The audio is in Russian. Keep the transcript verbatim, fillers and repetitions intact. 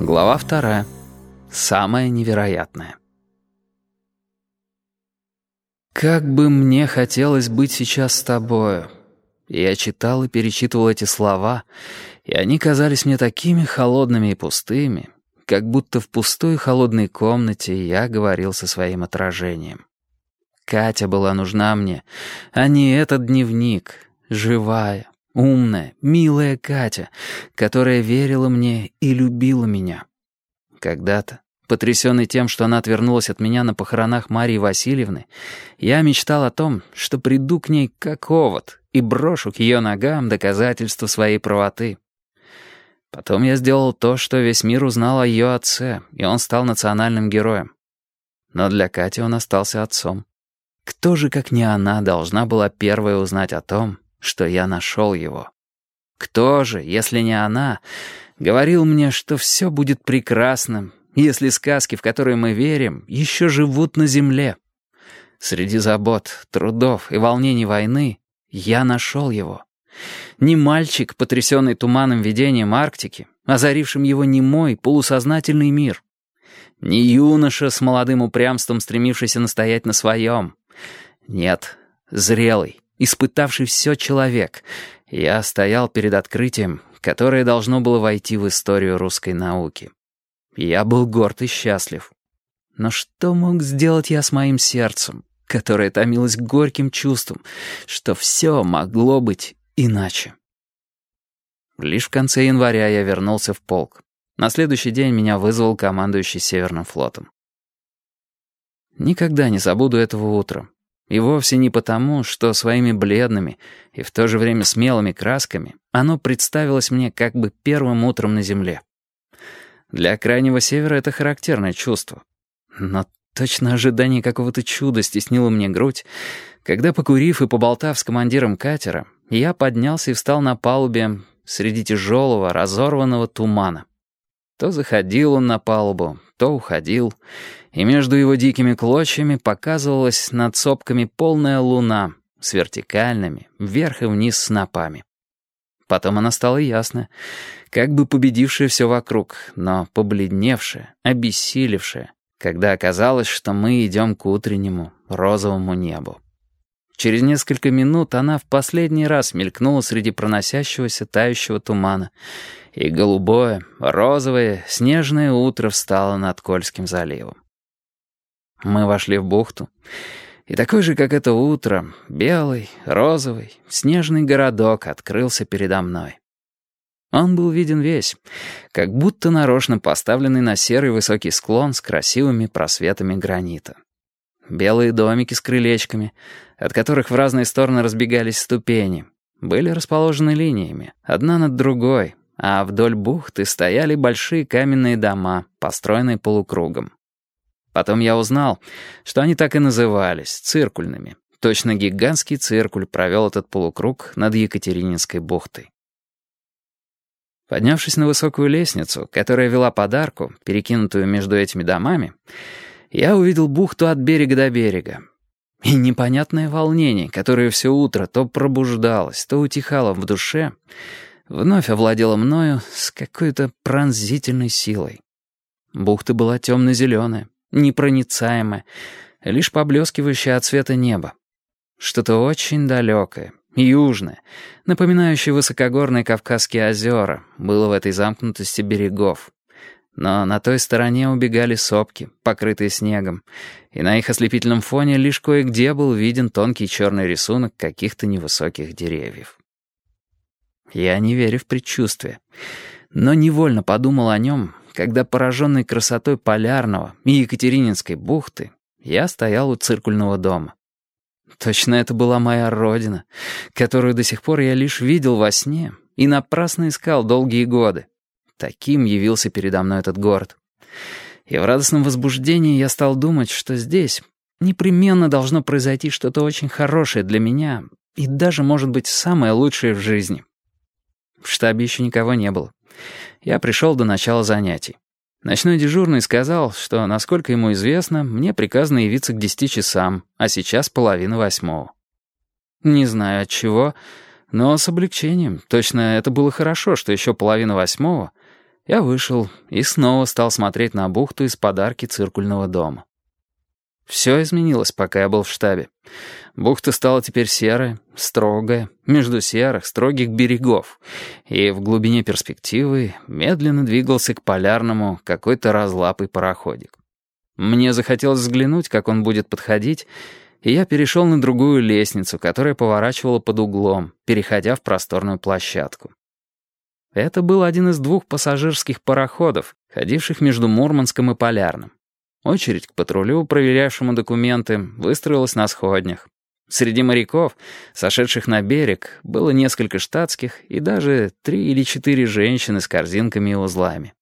Глава вторая. Самое невероятное. «Как бы мне хотелось быть сейчас с тобою». Я читал и перечитывал эти слова, и они казались мне такими холодными и пустыми, как будто в пустой холодной комнате я говорил со своим отражением. Катя была нужна мне, а не этот дневник, живая, умная, милая Катя, которая верила мне и любила меня. Когда-то, потрясенный тем, что она отвернулась от меня на похоронах Марии Васильевны, я мечтал о том, что приду к ней как овод и брошу к ее ногам доказательства своей правоты. Потом я сделал то, что весь мир узнал о ее отце, и он стал национальным героем. Но для Кати он остался отцом. Кто же, как не она, должна была первая узнать о том, что я нашел его? Кто же, если не она, говорил мне, что все будет прекрасным, если сказки, в которые мы верим, еще живут на земле? Среди забот, трудов и волнений войны я нашел его. Не мальчик, потрясенный туманным видением Арктики, озарившим его немой, полусознательный мир. Не юноша с молодым упрямством, стремившийся настоять на своем. Нет, зрелый, испытавший все человек. Я стоял перед открытием, которое должно было войти в историю русской науки. Я был горд и счастлив. Но что мог сделать я с моим сердцем, которое томилось горьким чувством, что все могло быть иначе? Лишь в конце января я вернулся в полк. На следующий день меня вызвал командующий Северным флотом. Никогда не забуду этого утра. И вовсе не потому, что своими бледными и в то же время смелыми красками оно представилось мне как бы первым утром на земле. Для Крайнего Севера это характерное чувство. Но точно ожидание какого-то чуда стеснило мне грудь, когда, покурив и поболтав с командиром катера, я поднялся и встал на палубе среди тяжелого, разорванного тумана. То заходил он на палубу, то уходил, и между его дикими клочьями показывалась над сопками полная луна с вертикальными, вверх и вниз снопами. Потом она стала ясная, как бы победившая все вокруг, но побледневшая, обессилевшая, когда оказалось, что мы идем к утреннему розовому небу. Через несколько минут она в последний раз мелькнула среди проносящегося тающего тумана, и голубое, розовое, снежное утро встало над Кольским заливом. Мы вошли в бухту, и такой же, как это утро, белый, розовый, снежный городок открылся передо мной. Он был виден весь, как будто нарочно поставленный на серый высокий склон с красивыми просветами гранита. Белые домики с крылечками, от которых в разные стороны разбегались ступени, были расположены линиями, одна над другой, а вдоль бухты стояли большие каменные дома, построенные полукругом. Потом я узнал, что они так и назывались, циркульными. Точно гигантский циркуль провел этот полукруг над Екатерининской бухтой. Поднявшись на высокую лестницу, которая вела под арку, перекинутую между этими домами, я увидел бухту от берега до берега. И непонятное волнение, которое все утро то пробуждалось, то утихало в душе, вновь овладело мною с какой-то пронзительной силой. Бухта была темно-зеленая, непроницаемая, лишь поблескивающая от света неба. Что-то очень далекое, южное, напоминающее высокогорные Кавказские озера, было в этой замкнутости берегов. Но на той стороне убегали сопки, покрытые снегом, и на их ослепительном фоне лишь кое-где был виден тонкий черный рисунок каких-то невысоких деревьев. Я не верю в предчувствие, но невольно подумал о нем, когда, пораженный красотой Полярного и Екатерининской бухты, я стоял у циркульного дома. Точно это была моя родина, которую до сих пор я лишь видел во сне и напрасно искал долгие годы. Таким явился передо мной этот город. И в радостном возбуждении я стал думать, что здесь непременно должно произойти что-то очень хорошее для меня и даже, может быть, самое лучшее в жизни. В штабе еще никого не было. Я пришел до начала занятий. Ночной дежурный сказал, что, насколько ему известно, мне приказано явиться к десяти часам, а сейчас половина восьмого. Не знаю от чего, но с облегчением. Точно это было хорошо, что еще половина восьмого, Я вышел и снова стал смотреть на бухту из подарки циркульного дома. Все изменилось, пока я был в штабе. Бухта стала теперь серая, строгая, между серых, строгих берегов, и в глубине перспективы медленно двигался к полярному какой-то разлапый пароходик. Мне захотелось взглянуть, как он будет подходить, и я перешел на другую лестницу, которая поворачивала под углом, переходя в просторную площадку. Это был один из двух пассажирских пароходов, ходивших между Мурманском и Полярным. Очередь к патрулю, проверявшему документы, выстроилась на сходнях. Среди моряков, сошедших на берег, было несколько штатских и даже три или четыре женщины с корзинками и узлами.